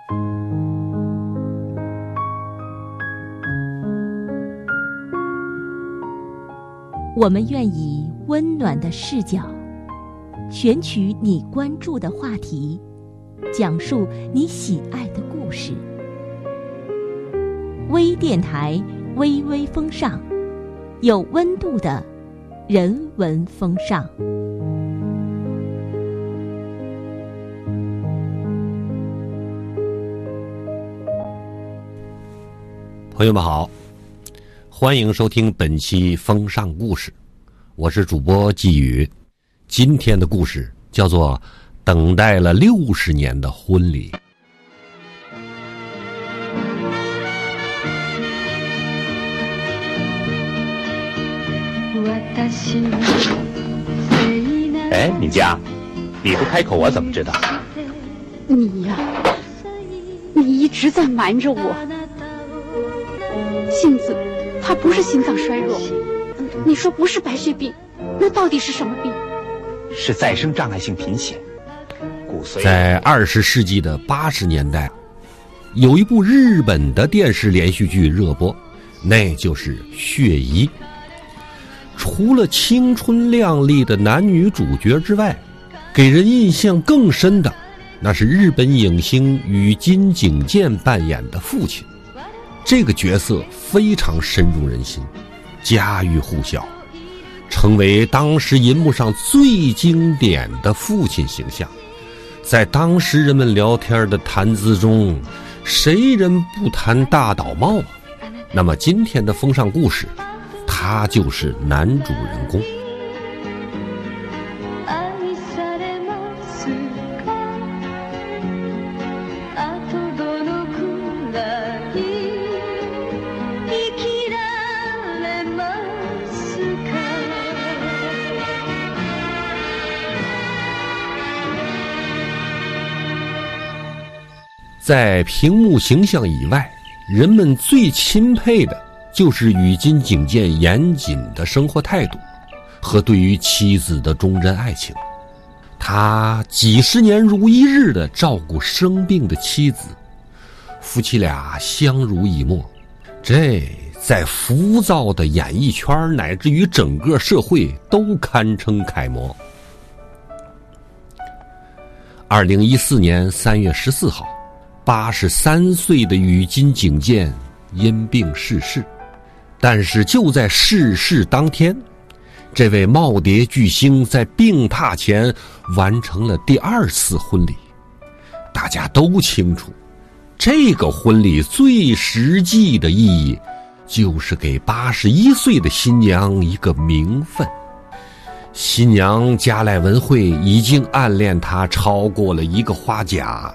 我们愿以温暖的视角，选取你关注的话题，讲述你喜爱的故事。微电台，微微风尚，有温度的人文风尚。 朋友们好，欢迎收听本期风尚故事，我是主播季宇。今天的故事叫做等待了60年的婚礼。 哎，你家，你不开口我怎么知道？ 你呀，你一直在瞒着我。杏子，她不是心脏衰弱，你说不是白血病，那到底是什么病？ 是再生障碍性贫血。 在20世纪的80年代，有一部日本的电视连续剧热播，那就是《血疑》。除了青春靓丽的男女主角之外，给人印象更深的，那是日本影星宇津井健扮演的父亲。这个角色非常深入人心，家喻户晓，成为当时银幕上最经典的父亲形象。在当时人们聊天的谈资中，谁人不谈大岛茂？那么今天的风尚故事，他就是男主人公。在屏幕形象以外，人们最钦佩的就是宇津井健严谨的生活态度和对于妻子的忠贞爱情。他几十年如一日地照顾生病的妻子，夫妻俩相濡以沫，这在浮躁的演艺圈乃至于整个社会都堪称楷模。2014年3月14号，83岁的宇津井健因病逝世。但是就在逝世当天，这位耄耋巨星在病榻前完成了第2次婚礼。大家都清楚，这个婚礼最实际的意义就是给81岁的新娘一个名分。新娘加濑文惠已经暗恋他超过了1个花甲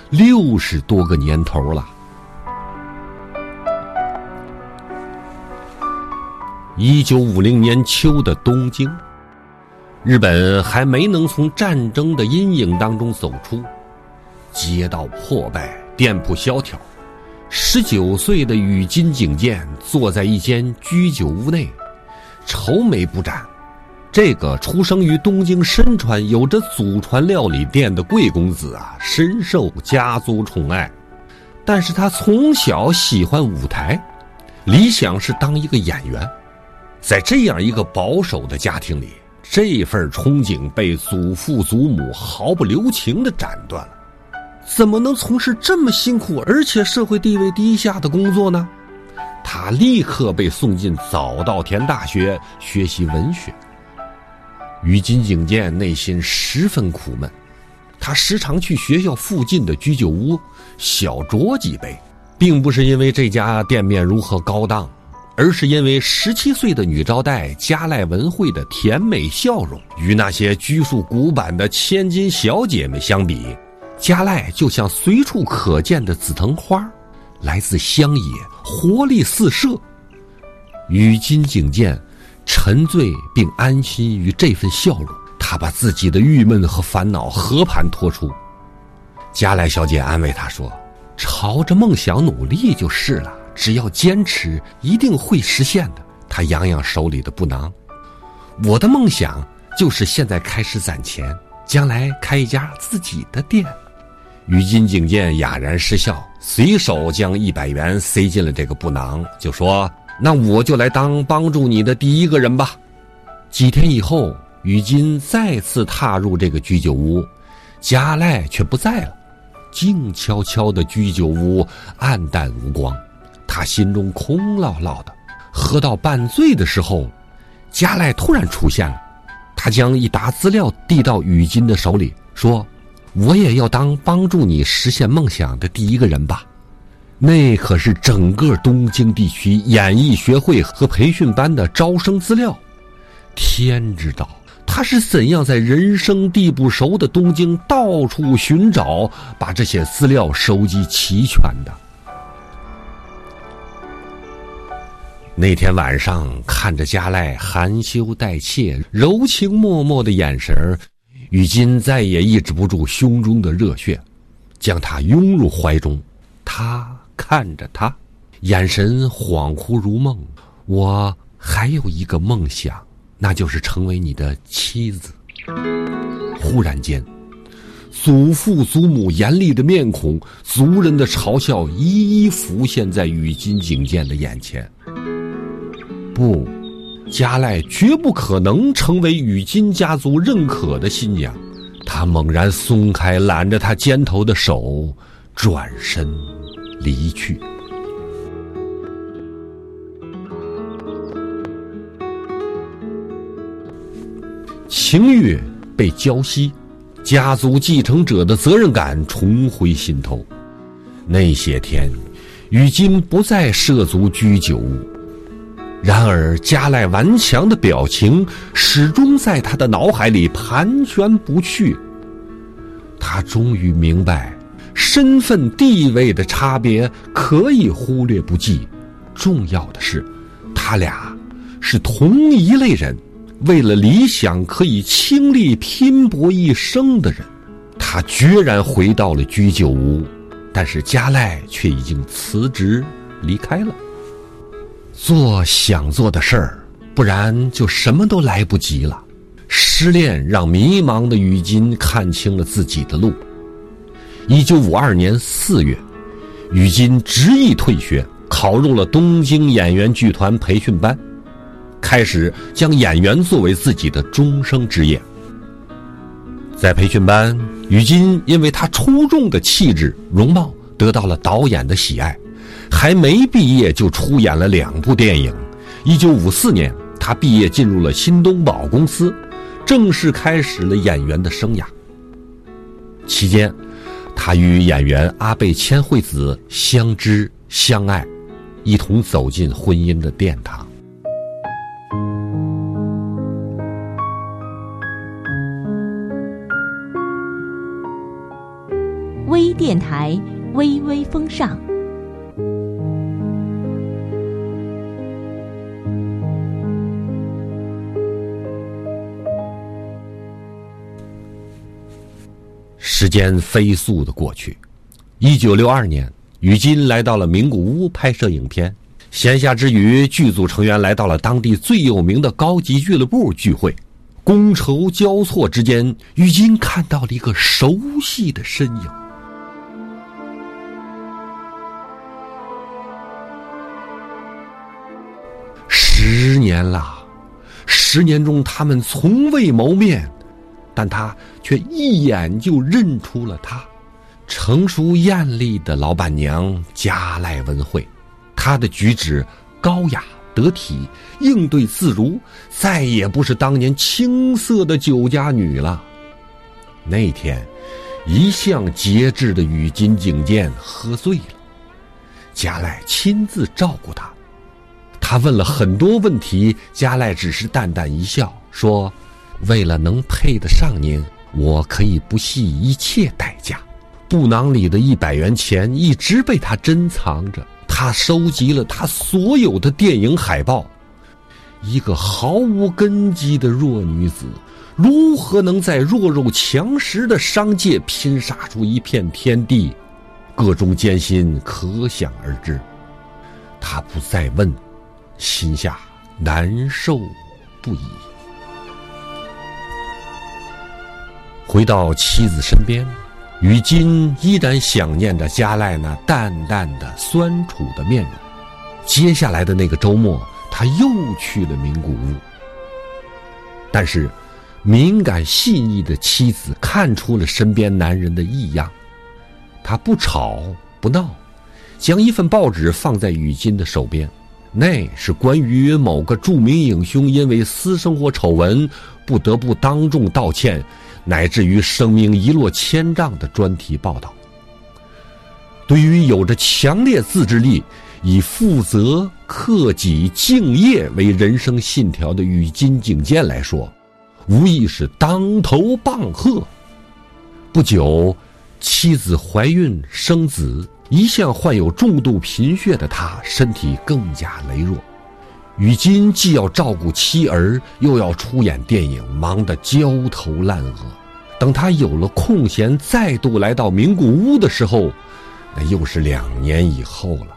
60多个年头了。1950年秋的东京，日本还没能从战争的阴影当中走出，街道破败，店铺萧条。19岁的宇津井健坐在一间居酒屋内，愁眉不展。这个出生于东京深川有着祖传料理店的贵公子啊，深受家族宠爱。但是他从小喜欢舞台，理想是当一个演员。在这样一个保守的家庭里，这份憧憬被祖父祖母毫不留情地斩断了。怎么能从事这么辛苦而且社会地位低下的工作呢？他立刻被送进早稻田大学学习文学。宇津井健内心十分苦闷，他时常去学校附近的居酒屋小酌几杯，并不是因为这家店面如何高档，而是因为17岁的女招待加濑文惠的甜美笑容。与那些拘束古板的千金小姐们相比，加濑就像随处可见的紫藤花，来自乡野，活力四射。宇津井健沉醉并安心于这份笑容，他把自己的郁闷和烦恼和盘托出。加濑小姐安慰他说，朝着梦想努力就是了，只要坚持一定会实现的。他扬扬手里的布囊，我的梦想就是现在开始攒钱，将来开一家自己的店。 于金警监哑然失笑，随手将100元塞进了这个布囊，就说：那我就来当帮助你的第一个人吧。几天以后，于金再次踏入这个居酒屋，加赖却不在了。静悄悄的居酒屋暗淡无光，他心中空落落的。喝到半醉的时候，加赖突然出现了，他将一沓资料递到于金的手里，说：我也要当帮助你实现梦想的第一个人吧。那可是整个东京地区演艺学会和培训班的招生资料。天知道他是怎样在人生地不熟的东京到处寻找，把这些资料收集齐全的。那天晚上，看着加赖含羞带怯、柔情脉脉的眼神，于金再也抑制不住胸中的热血，将他拥入怀中。他看着他，眼神恍惚如梦。我还有一个梦想，那就是成为你的妻子。忽然间，祖父祖母严厉的面孔，族人的嘲笑一一浮现在于金警监的眼前。不，加赖绝不可能成为于金家族认可的新娘。他猛然松开揽着他肩头的手，转身离去。情欲被浇熄，家族继承者的责任感重回心头。那些天，于金不再涉足居酒屋，然而加赖顽强的表情始终在他的脑海里盘旋不去。他终于明白，身份地位的差别可以忽略不计，重要的是他俩是同一类人，为了理想可以倾力拼搏一生的人。他决然回到了居酒屋，但是加赖却已经辞职离开了。做想做的事儿，不然就什么都来不及了。失恋让迷茫的于金看清了自己的路。1952年4月，于金执意退学，考入了东京演员剧团培训班，开始将演员作为自己的终生职业。在培训班，于金因为他出众的气质、容貌得到了导演的喜爱，还没毕业就出演了2部电影。1954年，他毕业进入了新东宝公司，正式开始了演员的生涯。期间，他与演员阿倍千惠子相知相爱，一同走进婚姻的殿堂。 微电台，微微风尚。 时间飞速的过去，1962年，于金来到了名古屋拍摄影片。闲暇之余，剧组成员来到了当地最有名的高级俱乐部聚会。觥筹交错之间，于金看到了一个熟悉的身影。10年了，10年中他们从未谋面，但他却一眼就认出了她，成熟艳丽的老板娘加赖文惠。她的举止高雅得体，应对自如，再也不是当年青涩的酒家女了。那天，一向节制的宇津景健喝醉了，加赖亲自照顾他。他问了很多问题，加赖只是淡淡一笑，说：为了能配得上您，我可以不惜一切代价。布囊里的100元钱一直被他珍藏着，他收集了他所有的电影海报。一个毫无根基的弱女子，如何能在弱肉强食的商界拼杀出一片天地？各种艰辛可想而知。他不再问，心下难受不已。回到妻子身边， 于今依然想念着加赖那淡淡的酸楚的面容。接下来的那个周末，他又去了名古屋。但是敏感细腻的妻子看出了身边男人的异样，他不吵不闹，将一份报纸放在于今的手边，那是关于某个著名影兄因为私生活丑闻不得不当众道歉，乃至于声名一落千丈的专题报道。对于有着强烈自制力，以负责、克己、敬业为人生信条的于今景健来说，无疑是当头棒喝。不久，妻子怀孕生子，一向患有重度贫血的他身体更加羸弱。于今既要照顾妻儿，又要出演电影，忙得焦头烂额。等他有了空闲再度来到名古屋的时候，那又是2年以后了。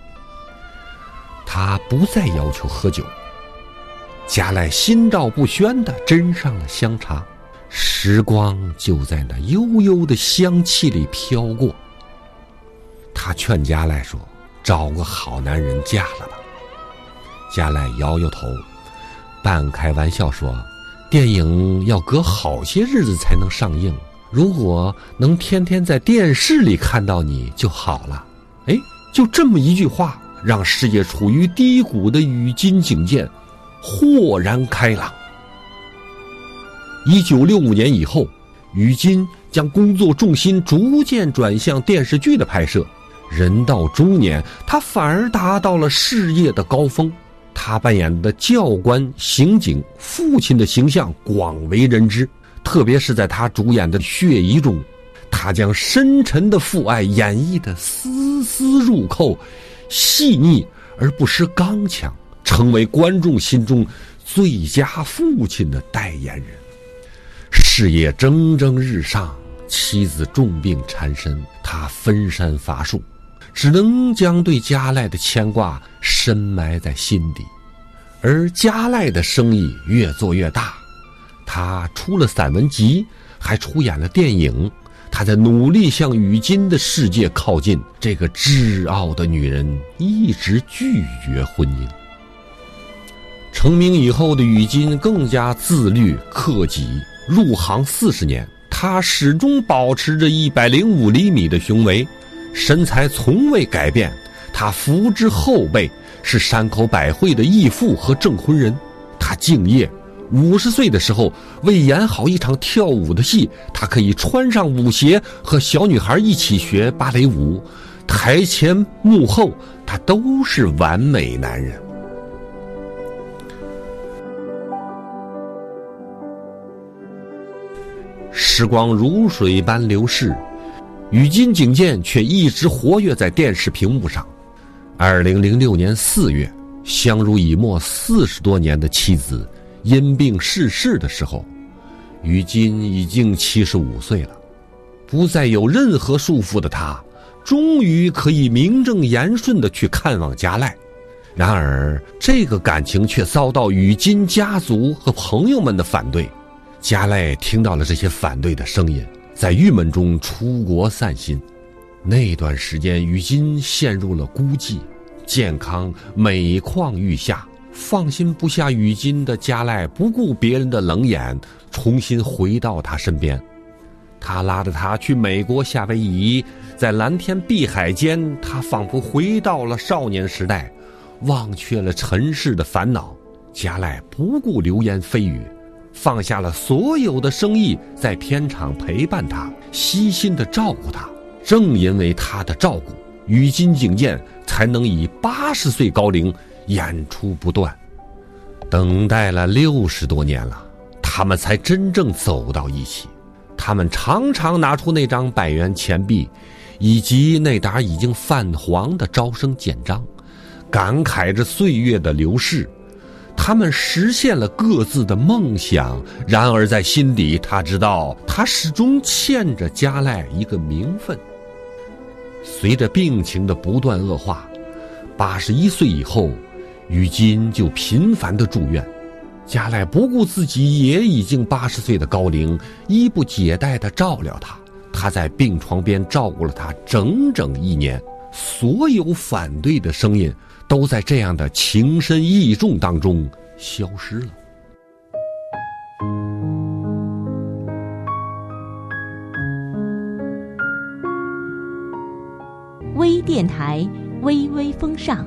他不再要求喝酒，加赖心照不宣地斟上了香茶，时光就在那悠悠的香气里飘过。他劝加赖说，找个好男人嫁了吧。加赖摇摇头，半开玩笑说，电影要隔好些日子才能上映，如果能天天在电视里看到你就好了。就这么一句话，让事业处于低谷的于今景健豁然开朗。1965年以后，于今将工作重心逐渐转向电视剧的拍摄。人到中年，他反而达到了事业的高峰。他扮演的教官、刑警、父亲的形象广为人知，特别是在他主演的《血疑》中，他将深沉的父爱演绎得丝丝入扣，细腻而不失刚强，成为观众心中最佳父亲的代言人。事业蒸蒸日上，妻子重病缠身，他分身乏术，只能将对加赖的牵挂深埋在心底。而加赖的生意越做越大，他出了散文集，还出演了电影。他在努力向于今的世界靠近，这个挚傲的女人一直拒绝婚姻。成名以后的于今更加自律克己，入行40年，他始终保持着105厘米的胸围，身材从未改变。他扶之后辈，是山口百惠的义父和证婚人。他敬业，50岁的时候，为演好一场跳舞的戏，他可以穿上舞鞋和小女孩一起学芭蕾舞。台前幕后，他都是完美男人。时光如水般流逝，于今景健却一直活跃在电视屏幕上。2006年4月，相濡以沫40多年的妻子因病逝世的时候，于今已经75岁了。不再有任何束缚的他，终于可以名正言顺地去看望加赖。然而这个感情却遭到于今家族和朋友们的反对。加赖听到了这些反对的声音，在郁闷中出国散心。那段时间，于今陷入了孤寂，健康每况愈下。放心不下于今的加赖不顾别人的冷眼，重新回到他身边。他拉着他去美国夏威夷，在蓝天碧海间，他仿佛回到了少年时代，忘却了尘世的烦恼。加赖不顾流言蜚语，放下了所有的生意，在片场陪伴他，悉心地照顾他。正因为他的照顾，于今景健才能以80岁高龄演出不断。等待了60多年了，他们才真正走到一起。他们常常拿出那张100元钱币，以及那沓已经泛黄的招生简章，感慨着岁月的流逝。他们实现了各自的梦想，然而在心底，他知道他始终欠着加赖一个名分。随着病情的不断恶化，81岁以后，于今就频繁地住院。加赖不顾自己也已经80岁的高龄，衣不解带地照料他。 他在病床边照顾了他整整1年，所有反对的声音都在这样的情深意重当中消失了。 微电台，微微风尚。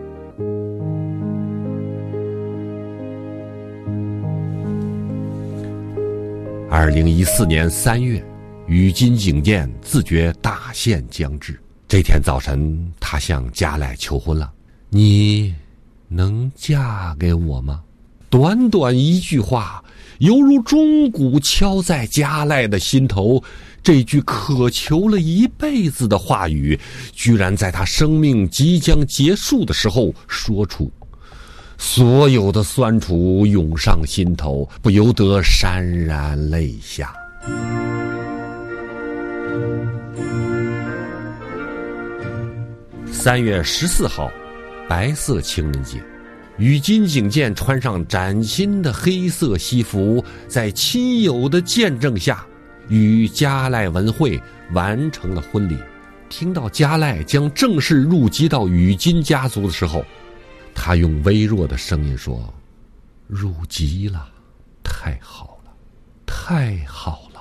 2014年3月，宇津景见自觉大限将至。这天早晨，他向加赖求婚了：“你能嫁给我吗？”短短一句话，犹如钟鼓敲在加赖的心头。这句渴求了一辈子的话语，居然在他生命即将结束的时候说出。所有的酸楚涌上心头，不由得潸然泪下。3月14号，白色情人节，宇津景见穿上崭新的黑色西服，在亲友的见证下，与加赖文惠完成了婚礼。听到加赖将正式入籍到宇津家族的时候，他用微弱的声音说：“入籍了，太好了，太好了。”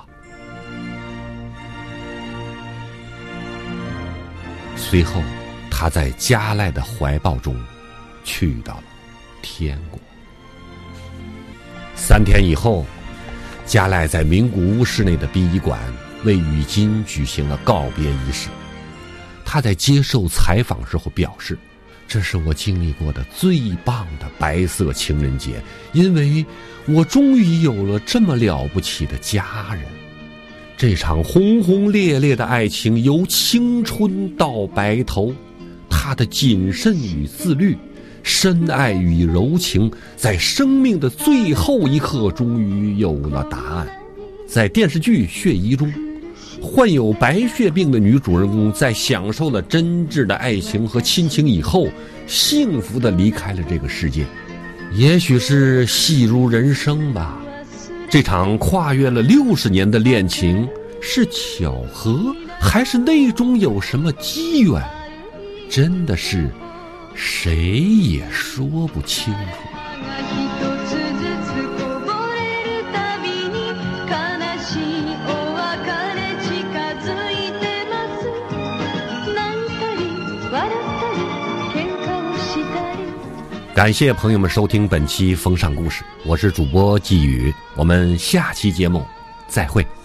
随后他在加赖的怀抱中去到了天国。3天以后，加赖在名古屋市内的殡仪馆为宇津举行了告别仪式。他在接受采访时候表示：“这是我经历过的最棒的白色情人节，因为我终于有了这么了不起的家人。”这场轰轰烈烈的爱情由青春到白头，他的谨慎与自律，深爱与柔情，在生命的最后一刻终于有了答案。在电视剧《血疑》中，患有白血病的女主人公在享受了真挚的爱情和亲情以后，幸福地离开了这个世界。也许是戏如人生吧，这场跨越了60年的恋情，是巧合，还是内中有什么机缘？真的是谁也说不清楚。感谢朋友们收听本期风尚故事，我是主播季宇，我们下期节目再会。